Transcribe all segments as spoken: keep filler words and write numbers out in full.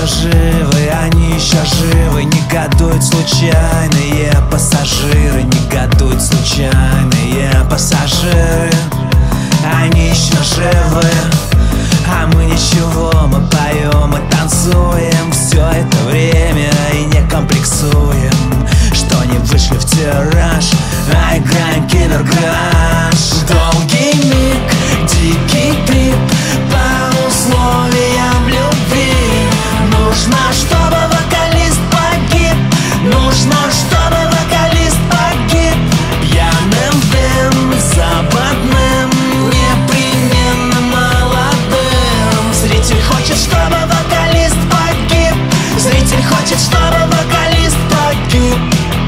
еще живы, они еще живы. Негодуют случайные пассажиры, негодуют случайные пассажиры. Они еще живы, а мы ничего, мы поем и танцуем все это время и не комплексуем, что не вышли в тираж, а играем киберграш. Долгий миг, дикий трип по условиям любви. Нужно, чтобы вокалист погиб, нужно, чтобы вокалист погиб. Пьяным, бензоподным, непременно молодым. Зритель хочет, чтобы вокалист погиб, зритель хочет, чтобы вокалист погиб.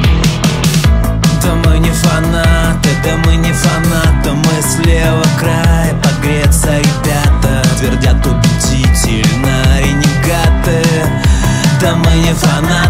Да мы не фанаты, да мы не фанаты, мы с левого края погреться, ребята, твердят убедительно ренегаты. Да мы не фанаты.